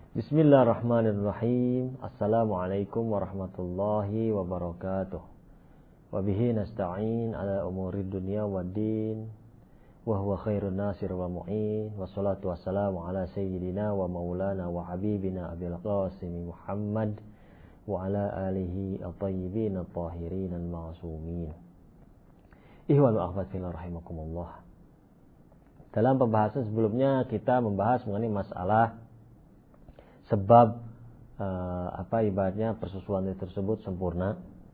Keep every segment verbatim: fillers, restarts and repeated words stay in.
Bismillahirrahmanirrahim. Assalamualaikum warahmatullahi wabarakatuh. Wabihi nasta'in ala umurid dunya waddin. Wa huwa khairun nasir wa mu'in. Wassalatu wassalamu ala sayyidina wa maulana wa habibina Abil Qasim Muhammad wa ala alihi at-tayyibin at-tahirin al-ma'sumin. Ihwal wa akhwat fillah rahimakumullah. Dalam pembahasan sebelumnya kita membahas mengenai masalah sebab uh, apa ibaratnya persusuan tersebut sempurna,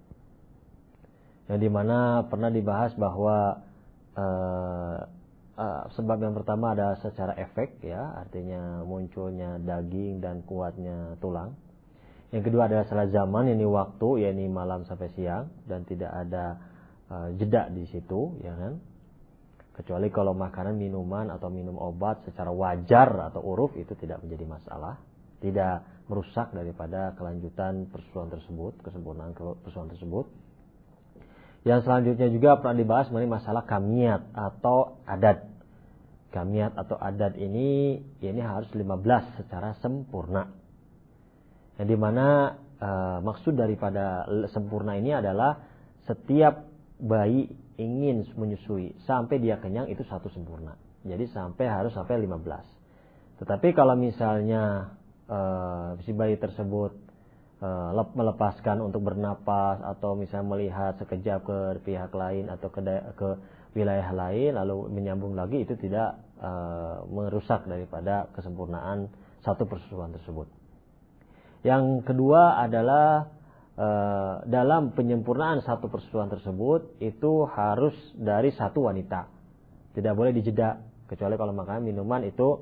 yang dimana pernah dibahas bahwa uh, uh, sebab yang pertama adalah secara efek, ya, artinya munculnya daging dan kuatnya tulang. Yang kedua adalah salah zaman, ini waktu, yakni malam sampai siang, dan tidak ada uh, jeda di situ, ya kan? Kecuali kalau makanan, minuman atau minum obat secara wajar atau uruf itu tidak menjadi masalah, tidak merusak daripada kelanjutan persusuan tersebut, kesempurnaan persusuan tersebut. Yang selanjutnya juga pernah dibahas mengenai masalah kamiat atau adat. Kamiat atau adat ini ini harus lima belas secara sempurna. Yang dimana e, maksud daripada sempurna ini adalah setiap bayi ingin menyusui sampai dia kenyang itu satu sempurna. Jadi sampai harus sampai lima belas. Tetapi kalau misalnya Uh, si bayi tersebut uh, melepaskan untuk bernapas atau misalnya melihat sekejap ke pihak lain atau ke, ke wilayah lain lalu menyambung lagi, itu tidak uh, merusak daripada kesempurnaan satu persusuan tersebut. Yang kedua adalah uh, dalam penyempurnaan satu persusuan tersebut itu harus dari satu wanita, tidak boleh dijeda, kecuali kalau makanan minuman itu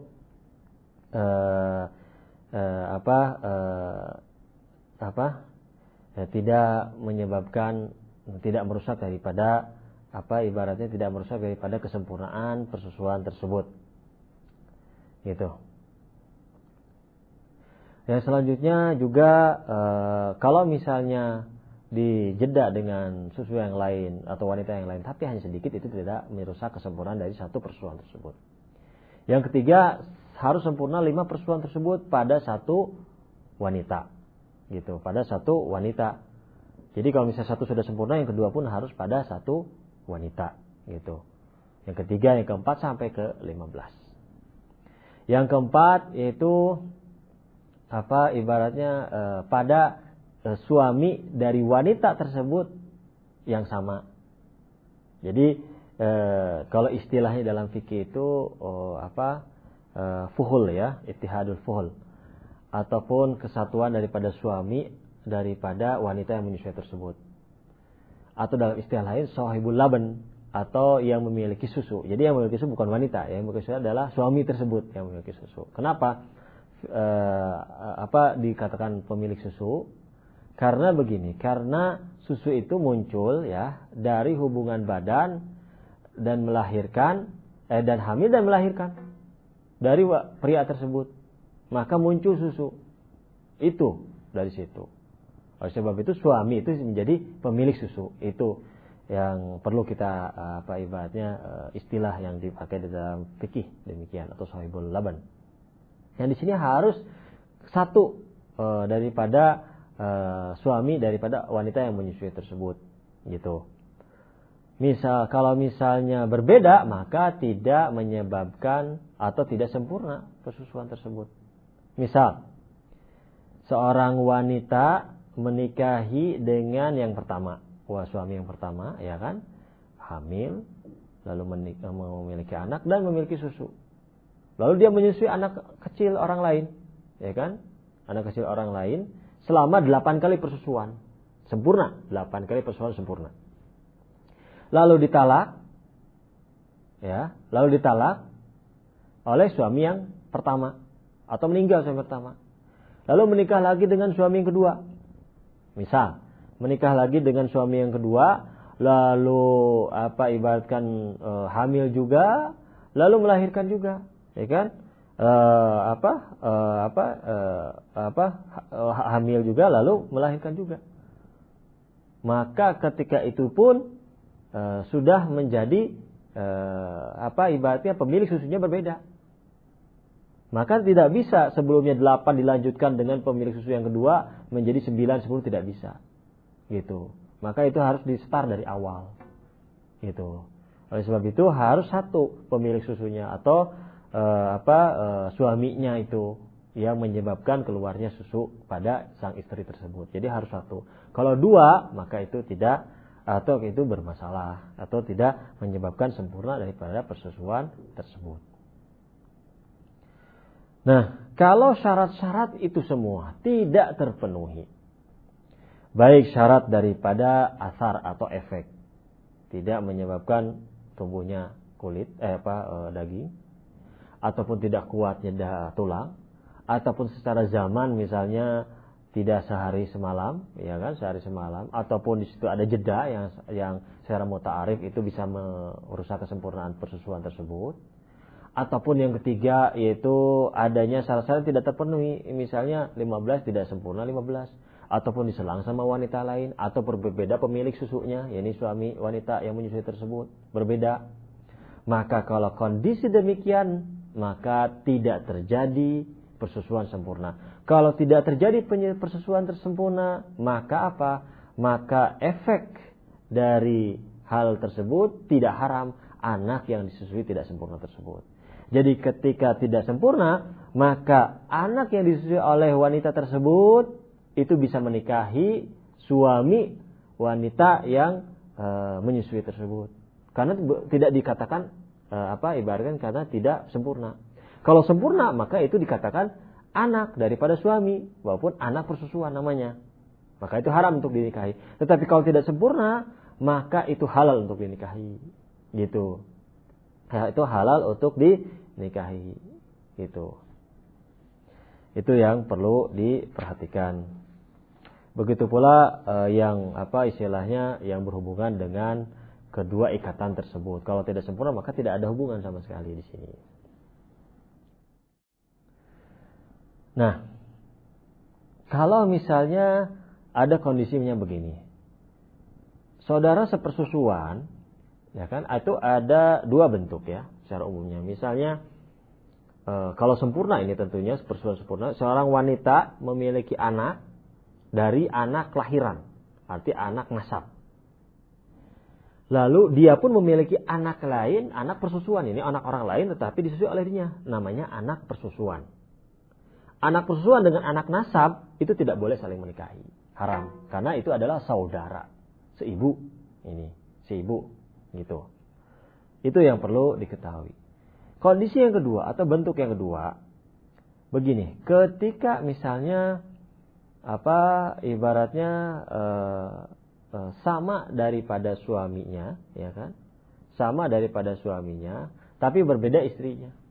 uh, Uh, apa uh, apa uh, tidak menyebabkan, tidak merusak daripada apa ibaratnya tidak merusak daripada kesempurnaan persusuan tersebut, gitu. Yang selanjutnya juga uh, kalau misalnya dijeda dengan susu yang lain atau wanita yang lain tapi hanya sedikit, itu tidak merusak kesempurnaan dari satu persusuan tersebut. Yang ketiga, harus sempurna lima persusuan tersebut pada satu wanita, gitu, pada satu wanita. Jadi kalau misalnya satu sudah sempurna, yang kedua pun harus pada satu wanita, gitu. Yang ketiga, yang keempat sampai ke lima belas. Yang keempat yaitu apa ibaratnya eh, pada eh, suami dari wanita tersebut yang sama. Jadi eh, kalau istilahnya dalam fikih itu oh, apa Uh, fuhul, ya, ittihadul fuhul, ataupun kesatuan daripada suami daripada wanita yang menyusui tersebut, atau dalam istilah lain sahibul laban, atau yang memiliki susu. Jadi yang memiliki susu bukan wanita, yang memiliki susu adalah suami tersebut yang memiliki susu. Kenapa uh, apa dikatakan pemilik susu? Karena begini, karena susu itu muncul, ya, dari hubungan badan dan melahirkan eh, dan hamil dan melahirkan dari pria tersebut, maka muncul susu itu dari situ. Oleh sebab itu suami itu menjadi pemilik susu. Itu yang perlu kita apa ibaratnya istilah yang dipakai di dalam fikih demikian, atau sahibul laban. Yang di sini harus satu e, daripada e, suami daripada wanita yang menyusui tersebut, gitu. Misal kalau misalnya berbeda, maka tidak menyebabkan atau tidak sempurna persusuan tersebut. Misal seorang wanita menikahi dengan yang pertama, wah suami yang pertama, ya kan, hamil, lalu menikah, memiliki anak dan memiliki susu. Lalu dia menyusui anak kecil orang lain, ya kan, anak kecil orang lain selama delapan kali persusuan sempurna, delapan kali persusuan sempurna. Lalu ditalak, ya, lalu ditalak oleh suami yang pertama atau meninggal suami pertama. Lalu menikah lagi dengan suami yang kedua. Misal, menikah lagi dengan suami yang kedua, lalu apa ibaratkan e, hamil juga, lalu melahirkan juga, ya kan? E, apa e, apa e, apa e, hamil juga lalu melahirkan juga. Maka ketika itu pun Uh, sudah menjadi uh, apa ibaratnya pemilik susunya berbeda. Maka tidak bisa sebelumnya delapan dilanjutkan dengan pemilik susu yang kedua menjadi sembilan, sepuluh, tidak bisa. Gitu. Maka itu harus di start dari awal. Gitu. Oleh sebab itu harus satu pemilik susunya atau e, apa e, suaminya itu yang menyebabkan keluarnya susu pada sang istri tersebut. Jadi harus satu. Kalau dua, maka itu tidak atau itu bermasalah atau tidak menyebabkan sempurna daripada persusuan tersebut. Nah, kalau syarat-syarat itu semua tidak terpenuhi, baik syarat daripada asar atau efek, tidak menyebabkan tumbuhnya kulit, eh apa e, daging, ataupun tidak kuatnya da, tulang, ataupun secara zaman misalnya tidak sehari semalam, ya kan, sehari semalam, ataupun di situ ada jeda yang yang secara muta'arif itu bisa merusak kesempurnaan persusuan tersebut. Ataupun yang ketiga yaitu adanya syarat-syarat tidak terpenuhi, misalnya lima belas tidak sempurna lima belas, ataupun diselang sama wanita lain, atau berbeda pemilik susunya, yakni suami wanita yang menyusui tersebut berbeda. Maka kalau kondisi demikian, maka tidak terjadi persusuan sempurna. Kalau tidak terjadi persusuan tersempurna, maka apa? Maka efek dari hal tersebut tidak haram, anak yang disusui tidak sempurna tersebut. Jadi ketika tidak sempurna, maka anak yang disusui oleh wanita tersebut itu bisa menikahi suami wanita yang e, menyusui tersebut. Karena tidak dikatakan e, apa ibaratkan karena tidak sempurna. Kalau sempurna, maka itu dikatakan anak daripada suami, walaupun anak persusuan namanya. Maka itu haram untuk dinikahi. Tetapi kalau tidak sempurna, maka itu halal untuk dinikahi. Gitu. Ya, itu halal untuk dinikahi. Gitu. Itu yang perlu diperhatikan. Begitu pula eh, yang apa istilahnya yang berhubungan dengan kedua ikatan tersebut. Kalau tidak sempurna, maka tidak ada hubungan sama sekali di sini. Nah, kalau misalnya ada kondisinya begini, saudara sepersusuan, ya kan, itu ada dua bentuk ya, secara umumnya. Misalnya, e, kalau sempurna ini tentunya sepersusuan sempurna, seorang wanita memiliki anak dari anak kelahiran, arti anak nasab. Lalu dia pun memiliki anak lain, anak persusuan, ini anak orang lain, tetapi disusui oleh dirinya, namanya anak persusuan. Anak persusuan dengan anak nasab itu tidak boleh saling menikahi, haram, karena itu adalah saudara, seibu ini, seibu gitu. Itu yang perlu diketahui. Kondisi yang kedua atau bentuk yang kedua, begini, ketika misalnya apa ibaratnya eh, eh, sama daripada suaminya, ya kan, sama daripada suaminya, tapi berbeda istrinya.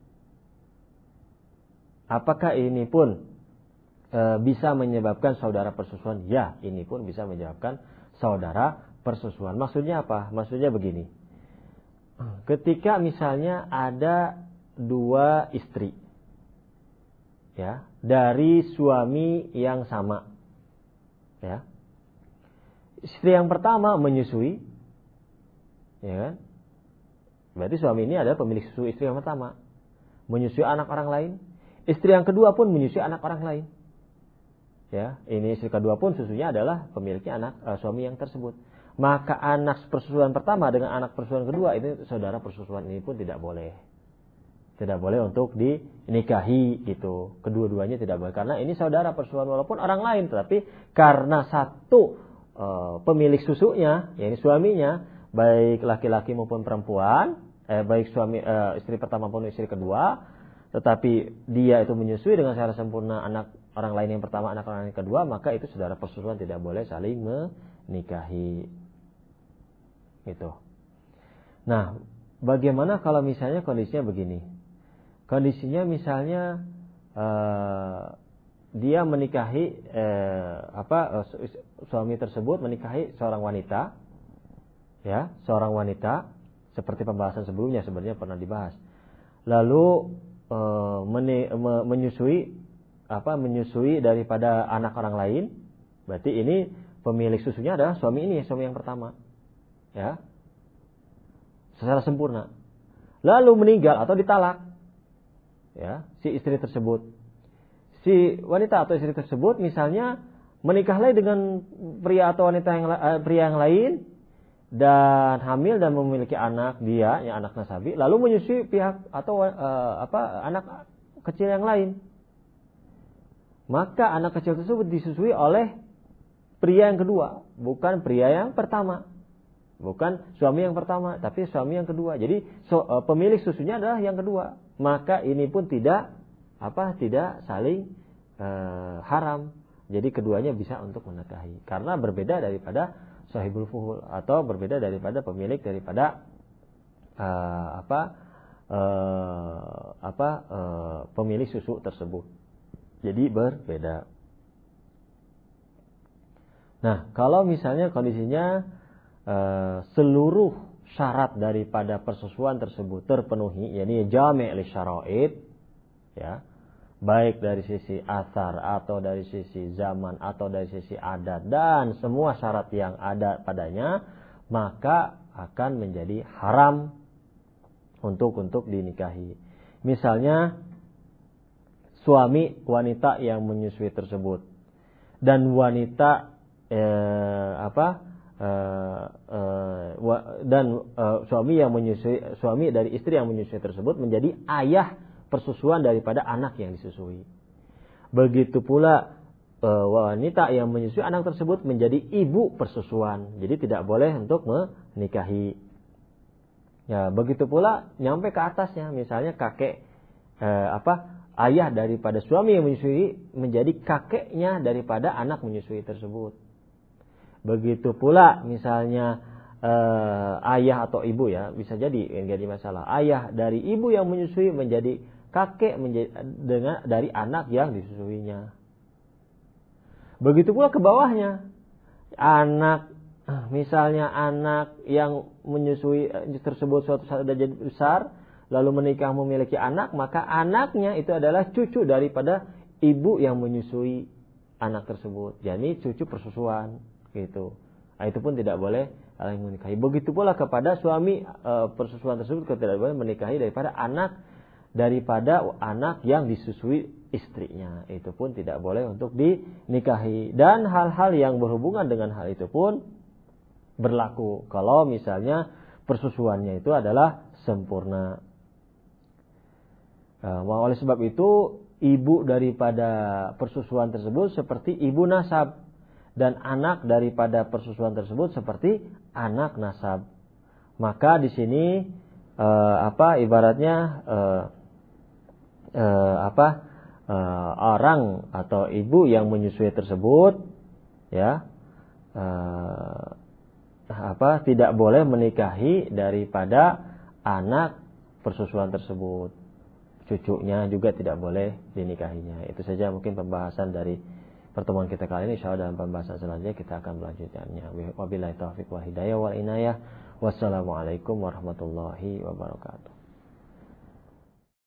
Apakah ini pun e, bisa menyebabkan saudara persusuan? Ya, ini pun bisa menyebabkan saudara persusuan. Maksudnya apa? Maksudnya begini. Ketika misalnya ada dua istri, ya, dari suami yang sama, ya. Istri yang pertama menyusui, ya kan? Berarti suami ini adalah pemilik susu istri yang pertama, menyusui anak orang lain. Istri yang kedua pun menyusui anak orang lain. Ya, ini istri kedua pun susunya adalah pemiliknya anak uh, suami yang tersebut. Maka anak persusuan pertama dengan anak persusuan kedua itu saudara persusuan ini pun tidak boleh. Tidak boleh untuk dinikahi gitu. Kedua-duanya tidak boleh karena ini saudara persusuan walaupun orang lain, tetapi karena satu uh, pemilik susunya, yakni suaminya, baik laki-laki maupun perempuan, eh, baik suami uh, istri pertama maupun istri kedua, tetapi dia itu menyusui dengan secara sempurna anak orang lain yang pertama, anak orang lain yang kedua, maka itu saudara persusuan tidak boleh saling menikahi. Gitu. Nah, bagaimana kalau misalnya kondisinya begini? Kondisinya misalnya uh, dia menikahi uh, apa uh, suami tersebut menikahi seorang wanita, ya, seorang wanita seperti pembahasan sebelumnya sebenarnya pernah dibahas. Lalu Men, menyusui apa menyusui daripada anak orang lain, berarti ini pemilik susunya adalah suami ini, suami yang pertama, ya, secara sempurna. Lalu meninggal atau ditalak, ya, si istri tersebut. Si wanita atau istri tersebut misalnya menikah lagi dengan pria atau wanita yang pria yang lain dan hamil dan memiliki anak dia, yang anak nasabi, lalu menyusui pihak atau uh, apa anak kecil yang lain. Maka anak kecil tersebut disusui oleh pria yang kedua, bukan pria yang pertama. Bukan suami yang pertama, tapi suami yang kedua. Jadi so, uh, pemilik susunya adalah yang kedua. Maka ini pun tidak apa tidak saling uh, haram. Jadi keduanya bisa untuk menikahi karena berbeda daripada sahibul fuhul atau berbeda daripada pemilik daripada uh, apa uh, apa uh, pemilik susu tersebut. Jadi berbeda. Nah, kalau misalnya kondisinya uh, seluruh syarat daripada persusuan tersebut terpenuhi, yakni jami' li syara'id, ya, baik dari sisi athar atau dari sisi zaman atau dari sisi adat dan semua syarat yang ada padanya, maka akan menjadi haram untuk untuk dinikahi. Misalnya suami wanita yang menyusui tersebut dan wanita eh, apa eh, eh, dan eh, suami yang menyusui suami dari istri yang menyusui tersebut menjadi ayah persusuan daripada anak yang disusui. Begitu pula e, wanita yang menyusui anak tersebut menjadi ibu persusuan. Jadi tidak boleh untuk menikahi. Ya, begitu pula nyampe ke atasnya, misalnya kakek e, apa ayah daripada suami yang menyusui menjadi kakeknya daripada anak menyusui tersebut. Begitu pula misalnya e, ayah atau ibu, ya, bisa jadi jadi masalah. Ayah dari ibu yang menyusui menjadi kakek menjadi, dengan dari anak yang disusuinya. Begitu pula ke bawahnya. Anak, misalnya anak yang menyusui tersebut suatu saat sudah jadi besar, lalu menikah memiliki anak, maka anaknya itu adalah cucu daripada ibu yang menyusui anak tersebut. Jadi cucu persusuan, gitu. Nah, itu pun tidak boleh saling menikahi. Begitu pula kepada suami e, persusuan tersebut tidak boleh menikahi daripada anak daripada anak yang disusui istrinya. Itu pun tidak boleh untuk dinikahi. Dan hal-hal yang berhubungan dengan hal itu pun berlaku kalau misalnya persusuannya itu adalah sempurna. Nah, oleh sebab itu ibu daripada persusuan tersebut seperti ibu nasab dan anak daripada persusuan tersebut seperti anak nasab. Maka di sini eh, apa ibaratnya eh, Uh, apa uh, orang atau ibu yang menyusui tersebut, ya, uh, apa tidak boleh menikahi daripada anak persusuan tersebut. Cucunya juga tidak boleh dinikahinya. Itu saja mungkin pembahasan dari pertemuan kita kali ini. Insyaallah dalam pembahasan selanjutnya kita akan melanjutkannya. Wabillahi taufiq wal hidayah wal inayah. Wassalamualaikum warahmatullahi wabarakatuh.